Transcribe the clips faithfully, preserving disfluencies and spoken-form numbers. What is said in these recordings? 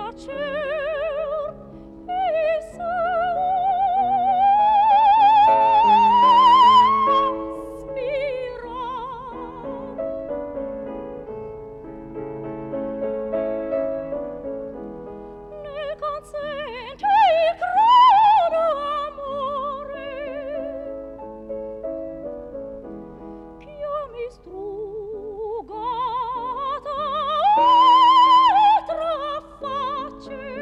Strugata oltre facce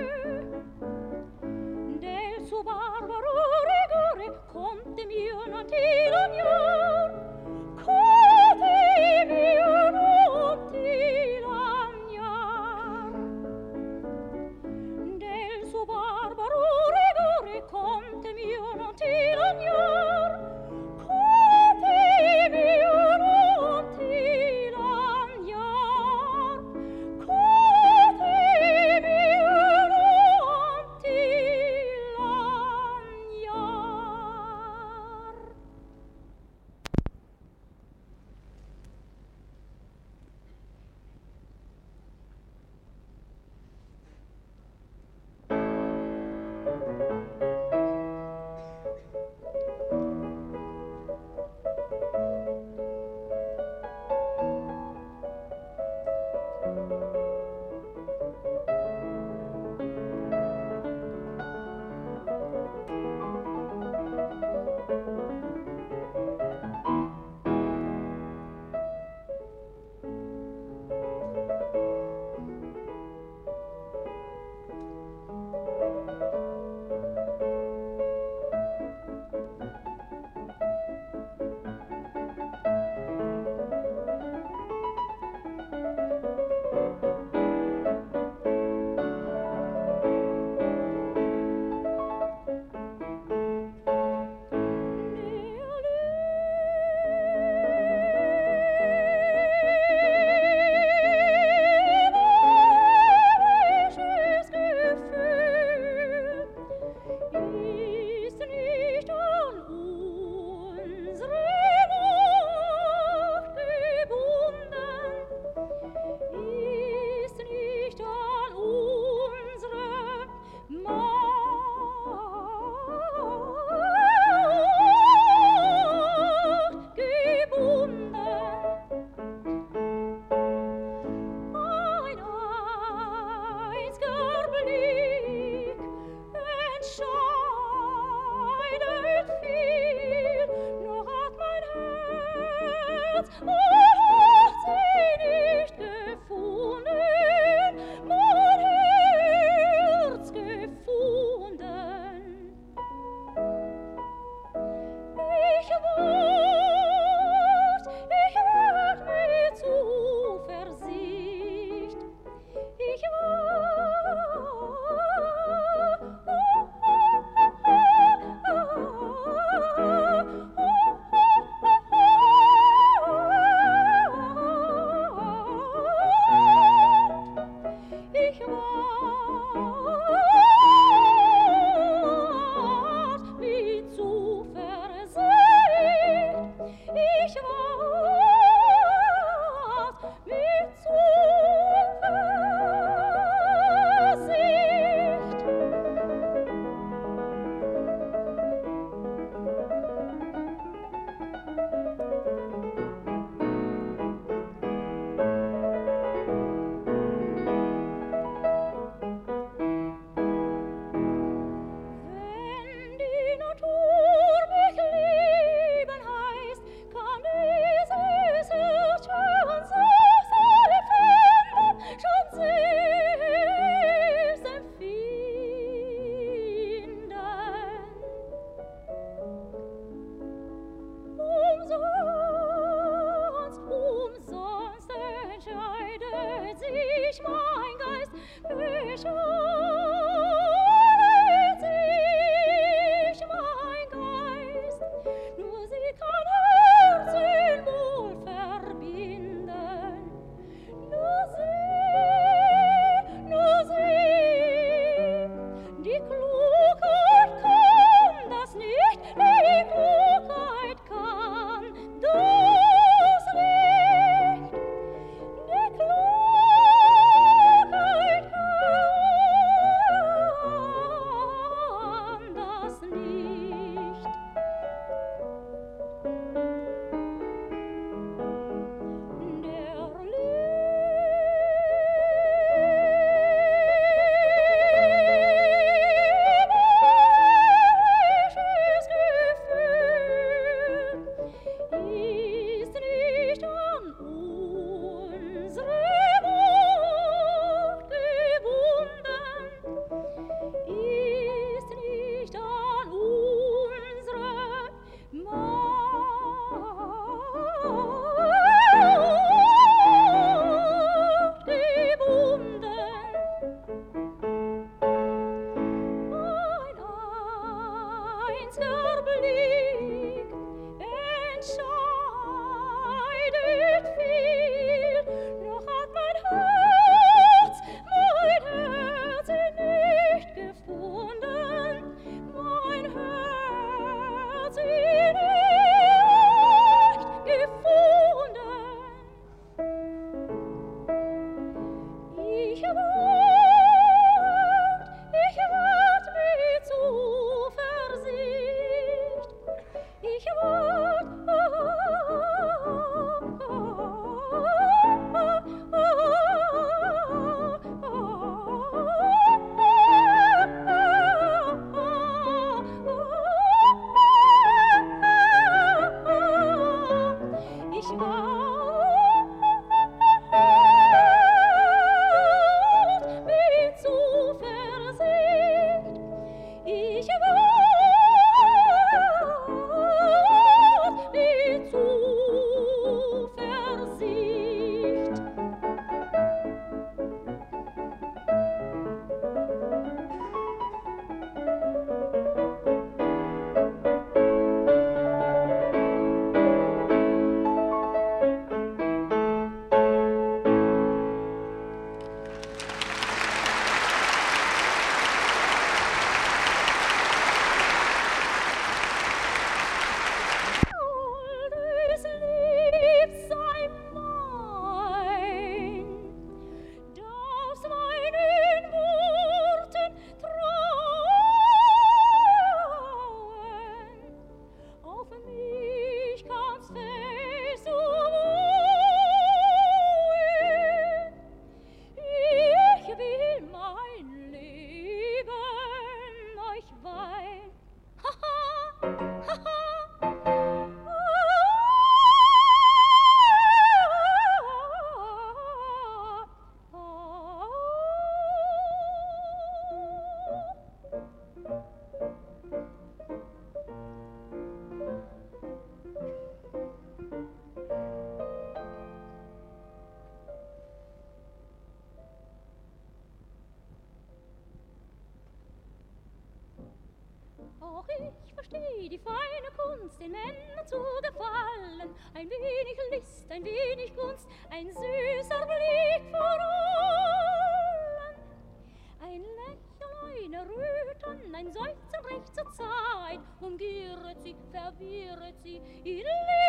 Auch ich verstehe die feine Kunst, den Männern zu gefallen. Ein wenig List, ein wenig Gunst, ein süßer Blick vor allen. Ein Lächeln, eine Röten, ein Seufzen recht zur Zeit, umgirret sie, verwirret sie in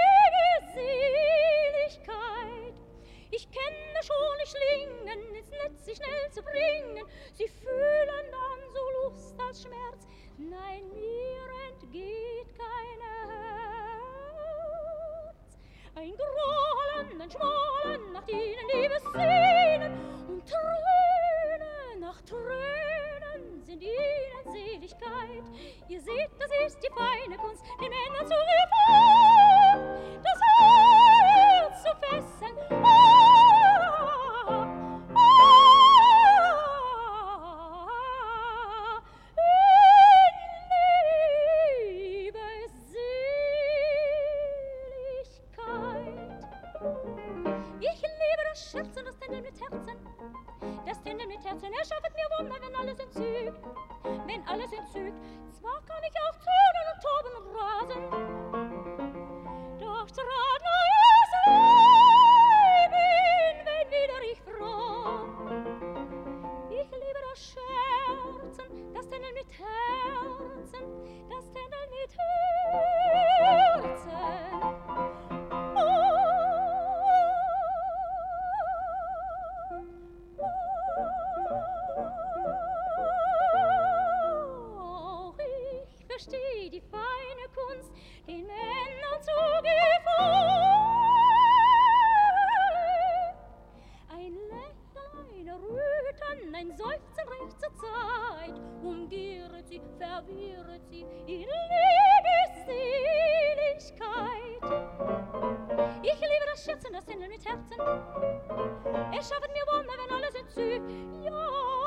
Liebesseligkeit. Ich kenne schon die Schlingen, ins Netz sie schnell zu bringen, sie fühlen dann so Lust als Schmerz. Nein, mir entgeht kein Herz. Ein Grollen, ein Schmollen nach ihnen Liebessehnen und Tränen nach Tränen sind ihnen Seligkeit. Ihr seht, das ist die feine Kunst, den Männern zu gefallen, das Herz zu fesseln. Oh, oh, ich liebe das Scherzen, das Tändeln mit Herzen. Das Tändeln mit Herzen erschaffet mir Wunder, wenn alles entzückt. Wenn alles entzückt, zwar kann ich auch tönen und toben und rasen. Doch trat neues Leben, wenn wieder ich froh. Ich liebe das Scherzen, das Tändeln mit Herzen, das Tändeln mit Herzen. Versteh die feine Kunst, den Männern zu gefallen. Ein Lächeln, eine Röten, ein Seufzen recht zur Zeit, umgirret sie, verwirret sie in Liebesseligkeit. Ich liebe das Scherzen, das Tändeln mit Herzen. Es schaffet mir Wunder, wenn alles entzückt. Ja,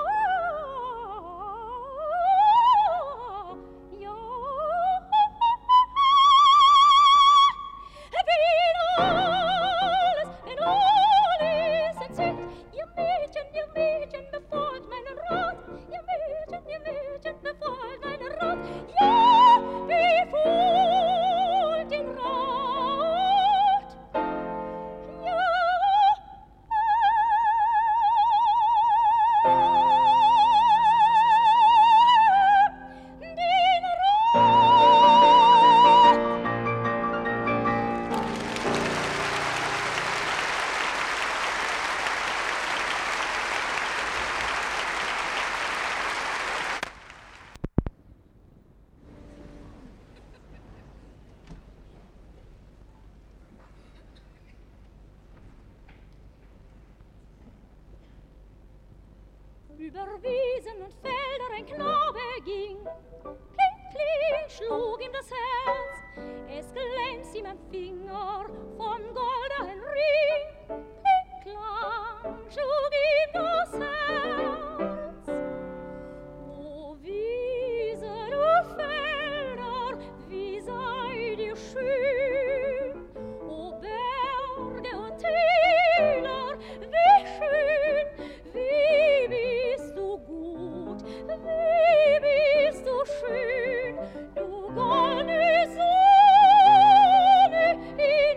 über Wiesen und Felder ein Knabe ging. Kling, kling, schlug ihm das Herz. Es glänzt ihm am Finger von Gold ein Ring. Kling, klang, schlug ihm das Herz. O Wiesen und Felder, wie seid ihr schön. O Berge und Täler, wie schön, wie bist du gut, wie bist du schön, du goldene Sonne in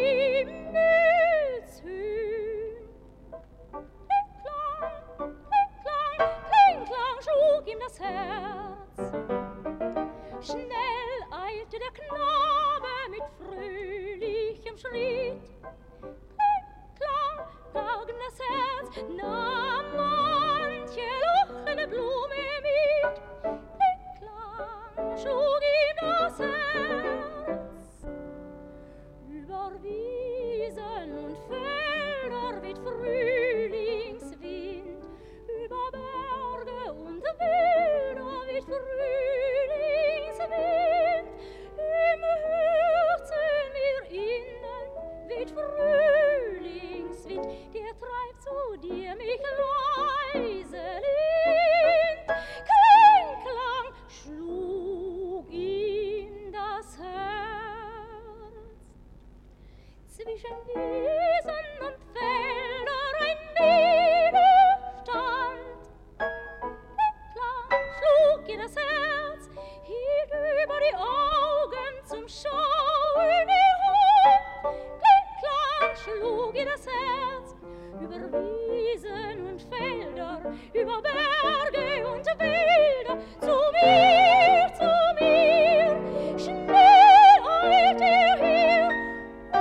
Himmelshöhen. Kling, klang, kling, klang, kling, klang, schlug ihm das Herz. Schnell eilte der Knabe mit fröhlichem Schritt. Kling, klang, lag das Herz, nahm manche lochende Blume mit. Kling, klang, schlug ihm das Herz. Über Wiesen und Felder weht Frühlingswind, über Berge und Wälder weht Frühlingswind, im Herzen mir innen weht Frühlingswind, der treibt zu dir mich über Berge und Wälder, zu mir, zu mir, schnell eilt er her. Oh,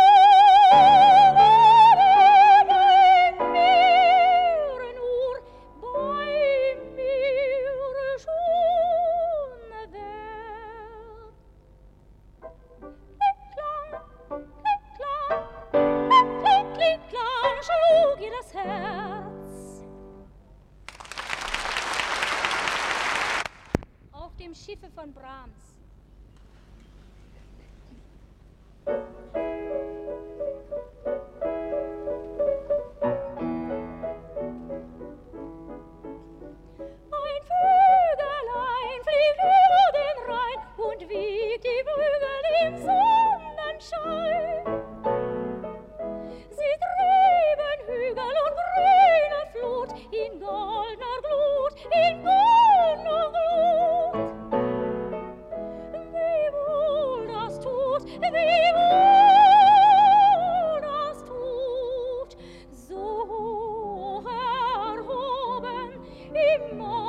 bei mir nur, bei mir schon wert. Klick, klang, klick, klang, klick, klang, schlug ihr das Herz. Auf dem Schiffe von Brahms. Ein Vögelein fliegt über den Rhein und wiegt die Flügel im Sonnenschein. Sie treiben Hügel und grüne Flut in goldener Glut, in goldener Glut. Wie wohl das tut, wie wohl das tut, so erhoben im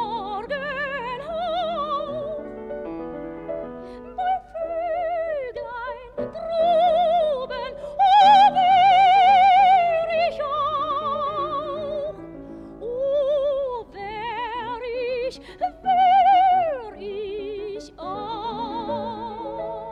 Morgenhauch. Bei Vöglein droben, oh, wär ich auch, oh, wär ich, wär ich auch.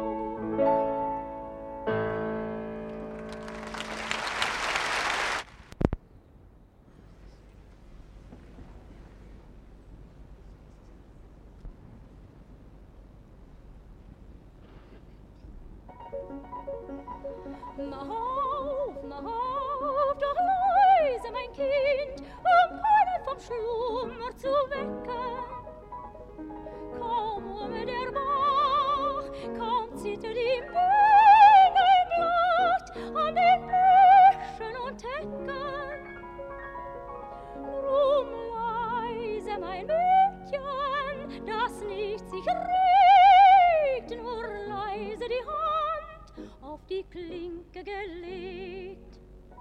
Mach auf, mach auf, doch leise, mein Kind, um keinen vom Schlummer zu wecken. Kaum murmelt der Bach, kaum zittert die Mühlenlacht an den Büschen und Hecken. Drum leise, mein Mädchen, dass nicht sich regt, nur leise die Hand auf die Klinke gelegt.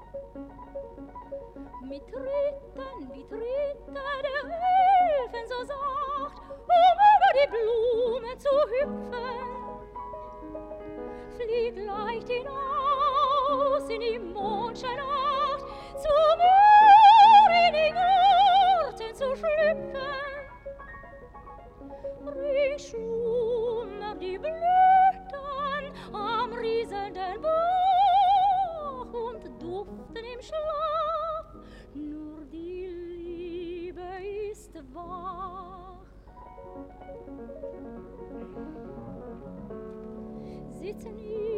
Mit Tritten, wie Tritten der Elfen so sacht, um über die Blume zu hüpfen. Fliegt leicht hinaus in die Mondscheinnacht, zum urigen Orten zu schlüpfen. Rings schlummern die Blüten am rieselnden Bach und duften im Schlaf, nur die Liebe ist wach. Sitzen